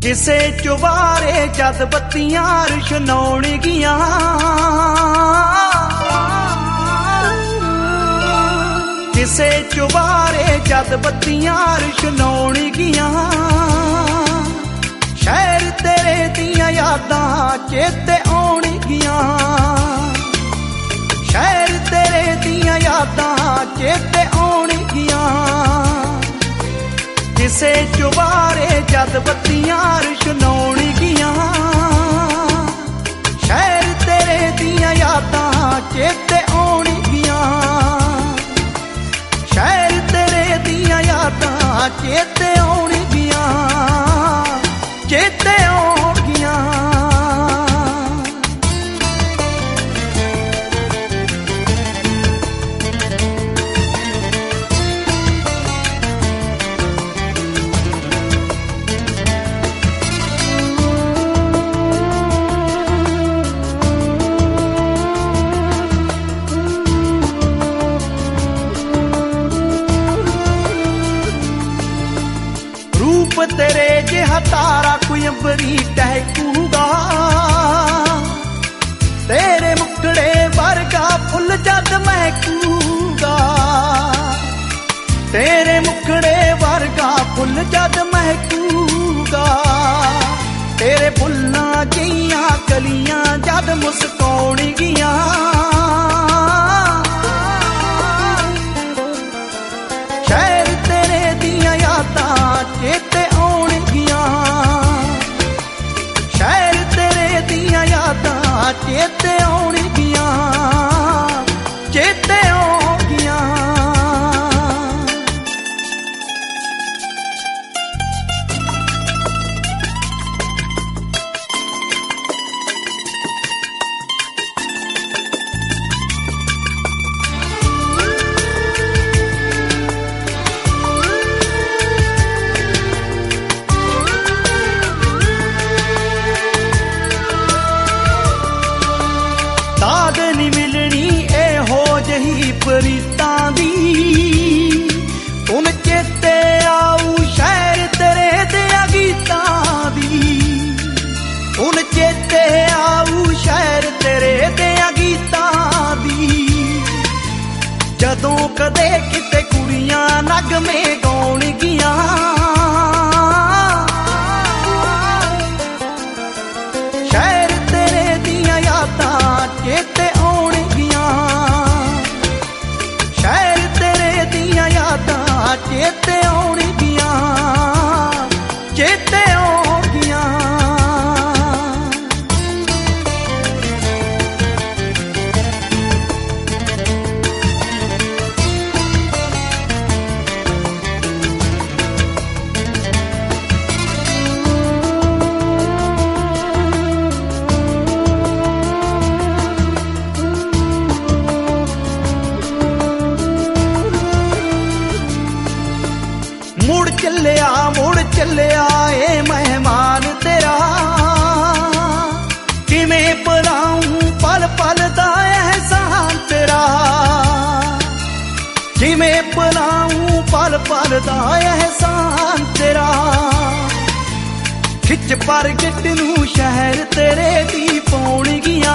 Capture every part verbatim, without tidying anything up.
ਕਿਸੇ ਚੁਬਾਰੇ ਜਦ ਬੱਤੀਆਂ ਰੁਸ਼ਨਾਉਣਗੀਆਂ, ਕਿਸੇ ਚੁਬਾਰੇ ਜਦ ਬੱਤੀਆਂ ਰੁਸ਼ਨਾਉਣਗੀਆਂ, ਸ਼ਹਿਰ ਤੇਰੇ ਦੀਆਂ ਯਾਦਾਂ ਚੇਤੇ ਆਉਣਗੀਆਂ, ਸ਼ਹਿਰ ਤੇਰੇ ਦੀਆਂ ਯਾਦਾਂ ਚੇਤੇ ਆਉਣਗੀਆਂ, ਕਿਸੇ ਚੁਬਾਰੇ ਜਦ ਬੱਤੀਆਂ ਰੁਸ਼ਨਾਉਣਗੀਆਂ, ਸ਼ਹਿਰ ਤੇਰੇ ਦੀਆਂ ਯਾਦਾਂ ਚੇਤੇ ਆਉਣਗੀਆਂ, ਸ਼ਹਿਰ ਤੇਰੇ ਦੀਆਂ ਯਾਦਾਂ ਚੇਤੇ ਆਉਣਗੀਆਂ, ਚੇਤੇ ਆਉਣਗੀਆਂ। तेरे जिहा तारा कोई अंबरी टहकूगा, तेरे मुखड़े वर्गा फुल जद महकूगा, तेरे मुखड़े वर्गा फुल जद महकूगा, तेरे फुल्लां जिहियां कलियां जद मुस्काउणगियां, शहर तेरे दियां यादां चेते चेते आउणगियां, चेते आउणगियां। दाद नी मिलनी एहो जही प्रीतां दी, हुण चेते आऊ शहर तेरे दियां गीतां दी, हुण चेते आऊ शहर तेरे दियां गीतां दी, जदों कदे किते कुड़ियां नगमे गाउणगियां, शहर तेरे दियां यादां चेते आउणगियां, शहर तेरे दियां यादां चेते आउणगियां, चेते आउणगियां। मुड़ चलिया मुड़ चलिया ए मेहमान तेरा, किवें भुलाऊं पल पल दा एहसान तेरा, किवें भुलाऊं पल पल दा एहसान तेरा, खिच पर गिट नूं शहर तेरे दी पाउणगियां,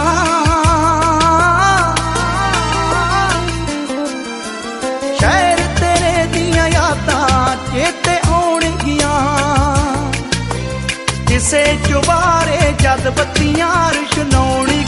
शहर तेरे दियां यादां चेते आउणगियां, किसे चुबारे जद बत्तियां रौशनाउणगियां,